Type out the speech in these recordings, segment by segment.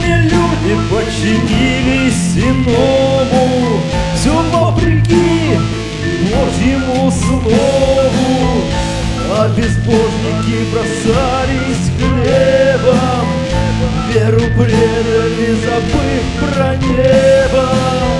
люди подчинились иному, все вопреки Божьему слову, а безбожники бросались хлебом, веру предали, забыв про небо.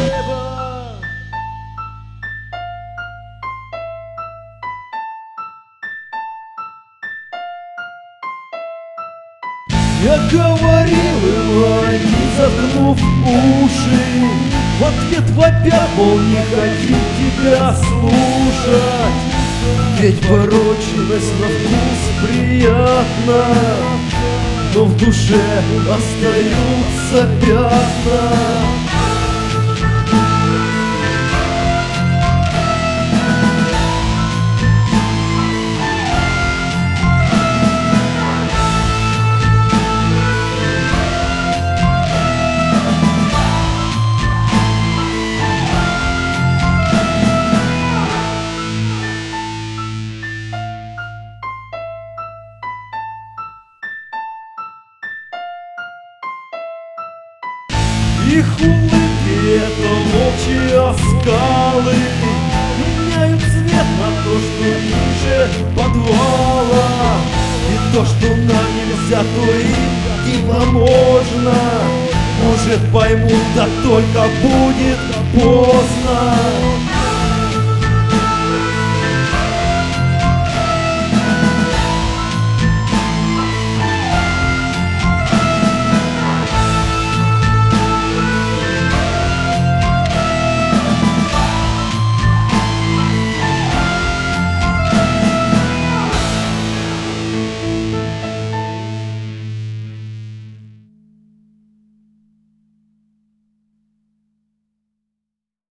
Я говорил им, они заткнув уши, в ответ вопят, мол, не хочу тебя слушать. Ведь порочность на вкус приятна, но в душе остаются пятна. Их улыбки — это волчьи оскалы, меняют цвет на то, что ниже подвала. И то, что нам нельзя, то им невозможно. Может, поймут, да только будет поздно.